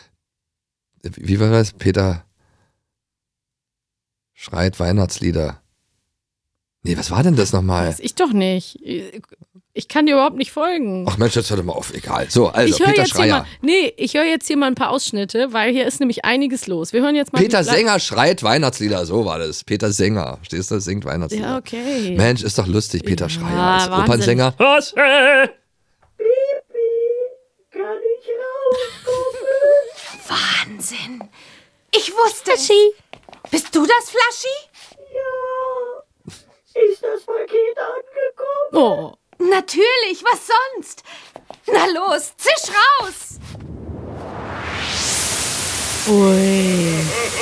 wie war das? Peter schreit Weihnachtslieder. Nee, was war denn das nochmal? Weiß ich doch nicht. Ich kann dir überhaupt nicht folgen. Ach Mensch, jetzt hör doch mal auf, egal. So, also ich höre Peter jetzt hier Schreier. mal, nee, ich höre jetzt hier mal ein paar Ausschnitte, weil hier ist nämlich einiges los. Wir hören jetzt mal Peter die Fla- Sänger schreit Weihnachtslieder, so war das. Peter Sänger, stehst du, singt Weihnachtslieder. Ja, okay. Mensch, ist doch lustig, Peter Schreier als Wahnsinn. Opernsänger. Wahnsinn. Ich wusste es. Bist du das, Flaschi? Oh. Natürlich, was sonst? Na los, zisch raus. Ui.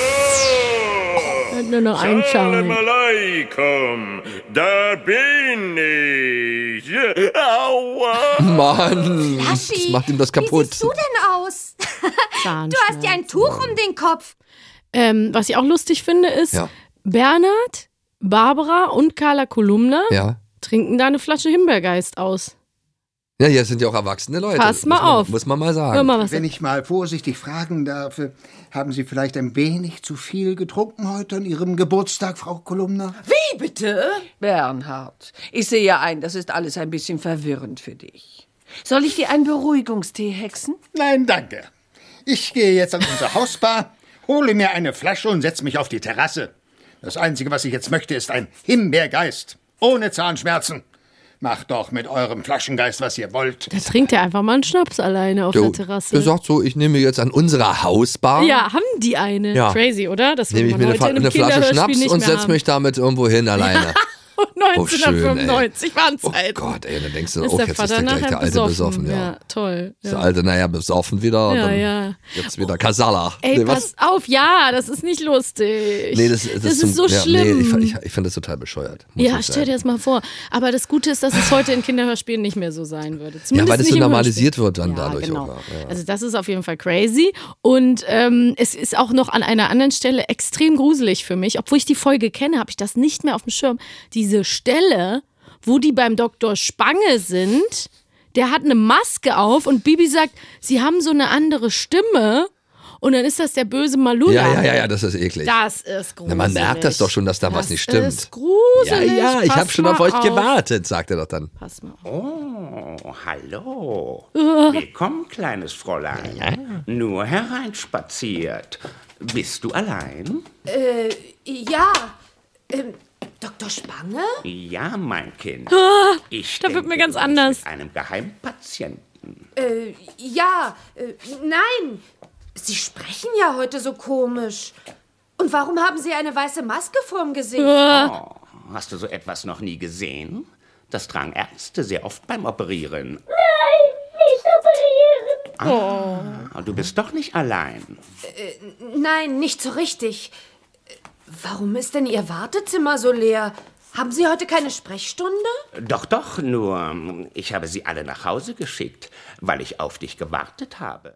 Hat nur noch einen Salam Schein. alaikum, da bin ich. Aua. Mann, das Flaschi, macht ihm das Wie kaputt. siehst du denn aus? Du hast ja ein Tuch um den Kopf. Ähm, was ich auch lustig finde, ist, Ja. Bernhard, Barbara und Carla Kolumna Ja. trinken da eine Flasche Himbeergeist aus. Ja, hier sind ja auch erwachsene Leute. Pass mal muss man, auf. Muss man mal sagen. Hör mal, was Wenn ich mal vorsichtig fragen darf, äh, haben Sie vielleicht ein wenig zu viel getrunken heute an Ihrem Geburtstag, Frau Kolumna? Wie bitte? Bernhard, ich sehe ja ein, das ist alles ein bisschen verwirrend für dich. Soll ich dir einen Beruhigungstee hexen? Nein, danke. Ich gehe jetzt an unsere Hausbar, hole mir eine Flasche und setze mich auf die Terrasse. Das Einzige, was ich jetzt möchte, ist ein Himbeergeist. Ohne Zahnschmerzen. Macht doch mit eurem Flaschengeist, was ihr wollt. Da trinkt er einfach mal einen Schnaps alleine auf Jo, der Terrasse. Der sagt so, ich nehme jetzt an unserer Hausbar, Ja, haben die eine. Ja. Crazy, oder? Das nehme würde ich man mir eine, heute Fa- in einem eine Flasche Kinderhörspiel Schnaps nicht und mehr setze haben. mich damit irgendwo hin alleine. neunzehnhundertfünfundneunzig waren Oh Zeiten. Gott, ey, dann denkst du, Ist oh, der jetzt Vater ist der gleich nachher der alte besoffen. Ja, ja. toll. Der Ja. alte, naja, besoffen wieder. und Ja, dann ja. Jetzt wieder Kasala. Ey, Nee, pass auf, ja, das ist nicht lustig. Nee, das, das, das zum- ist so ja, schlimm. Nee, ich, ich, ich finde das total bescheuert. muss Ja, ich stell sagen. dir das mal vor. Aber das Gute ist, dass es heute in Kinderhörspielen nicht mehr so sein würde. Ja, Zumindest weil das nicht so im normalisiert Hörspiel. wird dann Ja, dadurch genau. auch. Ja. Also das ist auf jeden Fall crazy. Und ähm, es ist auch noch an einer anderen Stelle extrem gruselig für mich. Obwohl ich die Folge kenne, habe ich das nicht mehr auf dem Schirm. Diese Stelle, wo die beim Doktor Spange sind, der hat eine Maske auf und Bibi sagt, sie haben so eine andere Stimme. und dann ist das der böse Malula. Ja, ja, ja, ja, das ist eklig. Das ist gruselig. Na, man merkt das doch schon, dass da das was nicht stimmt. Das ist gruselig. Ja, ja, ich Pass habe schon mal auf euch auf. gewartet, sagt er doch dann. Pass mal auf. Oh, hallo. Uh. Willkommen, kleines Fräulein. Ja. Nur hereinspaziert. Bist du allein? Äh, ja. Ähm, Doktor Spange? Ja, mein Kind. Ah, ich da wird mir ganz anders. Mit einem Geheimpatienten. Äh, ja. Äh, nein. Sie sprechen ja heute so komisch. Und warum haben Sie eine weiße Maske vorm Gesicht? Oh, hast du so etwas noch nie gesehen? Das tragen Ärzte sehr oft beim Operieren. Nein, nicht operieren. Ah, du bist doch nicht allein. Äh, nein, nicht so richtig. Warum ist denn Ihr Wartezimmer so leer? Haben Sie heute keine Sprechstunde? Doch, doch, nur ich habe sie alle nach Hause geschickt, weil ich auf dich gewartet habe.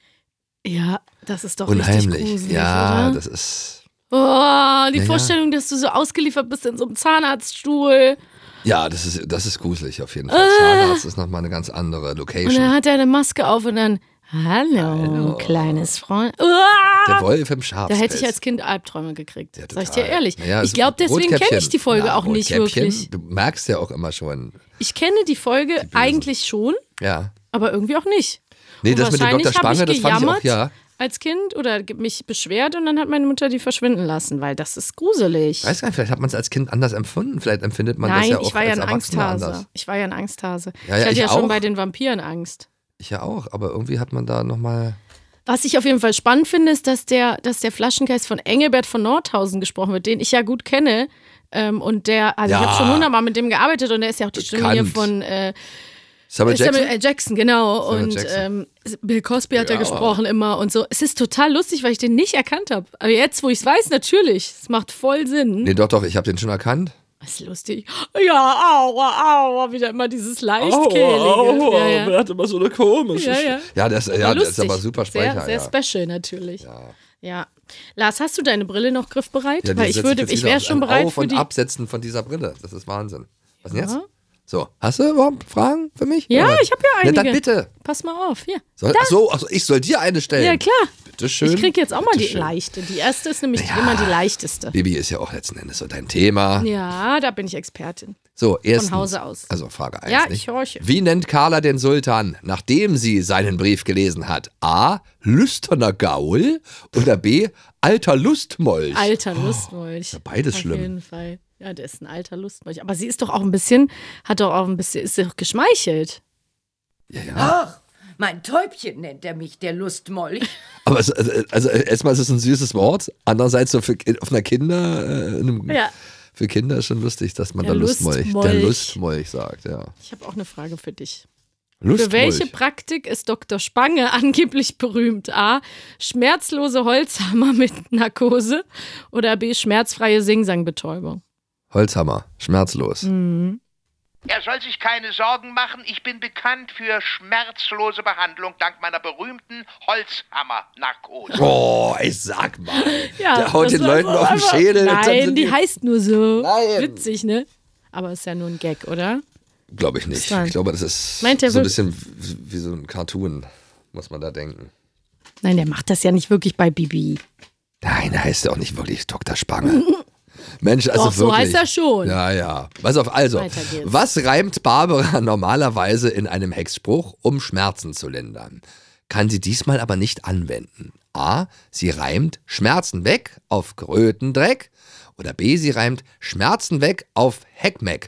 Ja, das ist doch Unheimlich. richtig gruselig, Ja, oder? das ist... Oh, die Ja, Vorstellung, dass du so ausgeliefert bist in so einem Zahnarztstuhl. Ja, das ist, das ist gruselig auf jeden Fall. Zahnarzt ist nochmal eine ganz andere Und Location. dann hat er eine Maske auf und dann, hallo, hallo. kleines Freund. Der Uah! Wolf im Schafspelz. Da hätte ich als Kind Albträume gekriegt, Ja, sag ich dir ehrlich. Naja, ich also glaube, deswegen kenne Rotkäppchen. ich die Folge Ja, auch nicht Rotkäppchen, wirklich. Du merkst ja auch immer schon. Ich kenne die Folge eigentlich schon, Ja. aber irgendwie auch nicht. Nee, Und das mit dem wahrscheinlich Doktor Spange, hab ich das fand ich auch, gejammert ja. als Kind oder ge- mich beschwert und dann hat meine Mutter die verschwinden lassen, weil das ist gruselig. Ich weiß gar nicht, vielleicht hat man es als Kind anders empfunden. Vielleicht empfindet man Nein, das ja auch ich war ja als ein Erwachsener Angsthase. anders. Ich war ja ein Angsthase. Ja, ja, ich hatte ich ja schon auch. bei den Vampiren Angst. Ich ja auch, aber irgendwie hat man da nochmal... Was ich auf jeden Fall spannend finde, ist, dass der, dass der Flaschengeist von Engelbert von Nordhausen gesprochen wird, den ich ja gut kenne. Ähm, und der, also Ja. ich habe schon hundertmal mit dem gearbeitet und der ist ja auch die Stimme hier Bekannt. von äh, Samuel Jackson? Samuel L. Jackson, genau. Samuel und Jackson. ähm, Bill Cosby hat Ja. er gesprochen immer und so. Es ist total lustig, weil ich den nicht erkannt habe. Aber jetzt, wo ich es weiß, natürlich. Es macht voll Sinn. Nee, doch, doch, ich habe den schon erkannt. Das ist lustig. Ja, aua, aua, wieder immer dieses leichtkehlige. Ja, ja. der hat immer so eine komische Ja, ja. Ja, das, Aber ja, das ist lustig. aber super Sprecher. Sehr, sehr ja. special natürlich. Ja. Ja. Lars, hast du deine Brille noch griffbereit? Ja, die Weil ich setze würde, jetzt ich wieder wäre auf schon ein bereit Auf- für und die. Absetzen von dieser Brille. Das ist Wahnsinn. Was denn jetzt? Ja. So, hast du überhaupt Fragen für mich? Ja, Oder? ich habe ja einige. Na dann bitte. Pass mal auf, hier. Soll, Da. ach so, ach so, ich soll dir eine stellen. Ja, klar. Bitte schön. Ich krieg jetzt auch mal die Bitteschön. leichte. Die erste ist nämlich immer die leichteste. Bibi ist ja auch letzten Endes so dein Thema. Ja, da bin ich Expertin. So, erstens. Von Hause aus. Also Frage eins. Ja, nicht? ich horche. Wie nennt Carla den Sultan, nachdem sie seinen Brief gelesen hat? A. Lüsterner Gaul oder B. Alter Lustmolch? Alter Lustmolch. ja beides Auf schlimm. jeden Fall. Ja, der ist ein alter Lustmolch. Aber sie ist doch auch ein bisschen, hat doch auch ein bisschen, ist doch geschmeichelt. Ja, ja. Ach, mein Täubchen nennt er mich, der Lustmolch. Aber es, also, also erstmal ist es ein süßes Wort. Andererseits so für, auf einer Kinder, äh, einem, Ja. für Kinder ist schon lustig, dass man Der da Lustmolch, Lustmolch. der Lustmolch sagt, ja. Ich habe auch eine Frage für dich. Lustmolch. Für welche Praktik ist Doktor Spange angeblich berühmt? A. Schmerzlose Holzhammer mit Narkose oder B. Schmerzfreie Sing-Sang-Betäubung? Holzhammer, schmerzlos. Mhm. Er soll sich keine Sorgen machen. Ich bin bekannt für schmerzlose Behandlung dank meiner berühmten Holzhammer-Narkose. Boah, ich sag mal. Ja, der haut das den war Leuten so auf den einfach- Schädel. und dann Nein, sind die heißt nur so. Nein. Witzig, ne? Aber ist ja nur ein Gag, oder? Glaube ich nicht. Dran. Ich glaube, das ist Meint er so ein wir- bisschen wie, wie so ein Cartoon, muss man da denken. Nein, der macht das ja nicht wirklich bei Bibi. Nein, er heißt ja auch nicht wirklich Doktor Spange. Mensch, also Doch, so wirklich. heißt er schon. Ja, ja. Pass auf, also, Weiter geht's. was reimt Barbara normalerweise in einem Hexspruch, um Schmerzen zu lindern? Kann sie diesmal aber nicht anwenden. A, sie reimt Schmerzen weg auf Krötendreck oder B, sie reimt Schmerzen weg auf Heckmeck.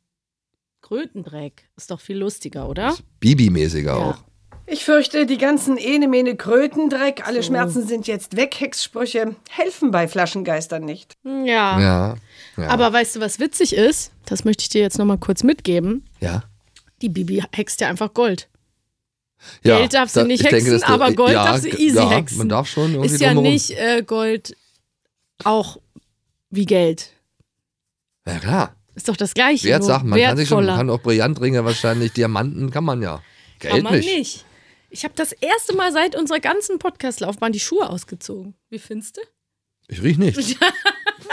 Krötendreck ist doch viel lustiger, oder? Bibi-mäßiger auch. Ich fürchte, die ganzen Ene-Mene Krötendreck, alle Schmerzen sind jetzt weg, Hexsprüche, helfen bei Flaschengeistern nicht. Ja. Ja. ja. Aber weißt du, was witzig ist? Das möchte ich dir jetzt nochmal kurz mitgeben. Ja. Die Bibi hext ja einfach Gold. Ja, Geld darf sie da- nicht ich denke, hexen, dass du- aber Gold ja, darf sie easy ja, hexen. man darf schon irgendwie Ist ja drumherum. nicht äh, Gold auch wie Geld. Ja, klar. Ist doch das Gleiche. nur Wertsachen, man kann sich schon, man wertvoller. kann auch Brillantringe, wahrscheinlich Diamanten, kann man ja. Geld Kann man nicht. nicht. Ich habe das erste Mal seit unserer ganzen Podcast-Laufbahn die Schuhe ausgezogen. Wie findest du? Ich riech nicht.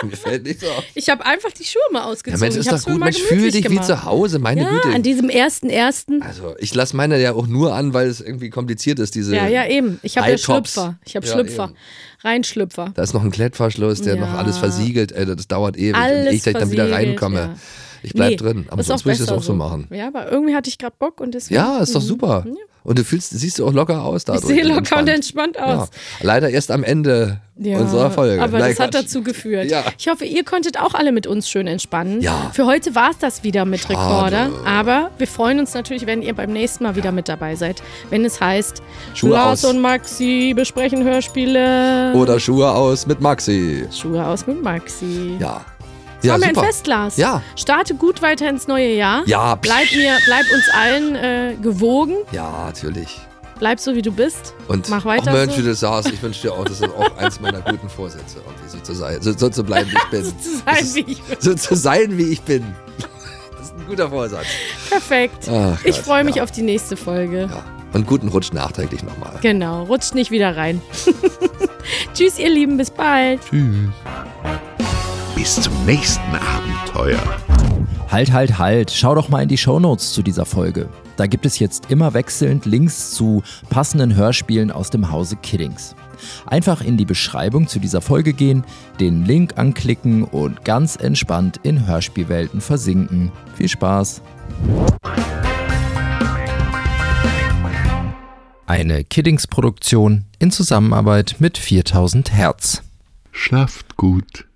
Mir fällt nichts auf. Ich habe einfach die Schuhe mal ausgezogen. Ja, Mensch, ist ich doch gut. Mensch, fühl dich gemacht. Wie zu Hause, meine ja, Güte. an diesem ersten ersten. Also, ich lasse meine ja auch nur an, weil es irgendwie kompliziert ist, diese Ja, ja, eben. Ich habe ja Schlüpfer. Ich habe ja, Schlüpfer. Eben. Reinschlüpfer. Da ist noch ein Klettverschluss, der ja. noch alles versiegelt. Ey, das dauert ewig. Alles und ich, dass ich dann wieder reinkomme. Ja. Ich bleib nee, drin. Aber sonst würde ich das auch so machen. Ja, aber irgendwie hatte ich gerade Bock und deswegen. Ja, ist doch super. Ja. Und du fühlst, siehst du auch locker aus dadurch. Ich sehe locker entspannt. und entspannt aus. Ja. Leider erst am Ende ja, unserer Folge. Aber Nein, das hat Quatsch. dazu geführt. Ja. Ich hoffe, ihr konntet auch alle mit uns schön entspannen. Ja. Für heute war es das wieder mit Schade. Rekorder. Aber wir freuen uns natürlich, wenn ihr beim nächsten Mal wieder mit dabei seid. Wenn es heißt, Schuhe Lars aus. und Maxi besprechen Hörspiele. Oder Schuhe aus mit Maxi. Schuhe aus mit Maxi. Ja. Das Ja, war mein super. Fest, Lars. Ja. Starte gut weiter ins neue Jahr. Ja. Bleib, mir, bleib uns allen äh, gewogen. Ja, natürlich. Bleib so, wie du bist. Und Mach weiter auch Mensch, so. wie du sagst, ich wünsche dir auch, das ist auch eins meiner guten Vorsätze, irgendwie so zu sein, so, so zu bleiben, wie ich bin. so zu sein, ist, wie ich bin. So zu sein, wie ich bin. Das ist ein guter Vorsatz. Perfekt. Ach ich Gott, freue mich ja. auf die nächste Folge. Ja. Und guten Rutsch nachträglich nochmal. Genau, rutscht nicht wieder rein. Tschüss, ihr Lieben, bis bald. Tschüss. Bis zum nächsten Abenteuer. Halt, halt, halt. Schau doch mal in die Shownotes zu dieser Folge. Da gibt es jetzt immer wechselnd Links zu passenden Hörspielen aus dem Hause Kiddings. Einfach in die Beschreibung zu dieser Folge gehen, den Link anklicken und ganz entspannt in Hörspielwelten versinken. Viel Spaß! Eine Kiddings-Produktion in Zusammenarbeit mit viertausend Hertz. Schlaft gut.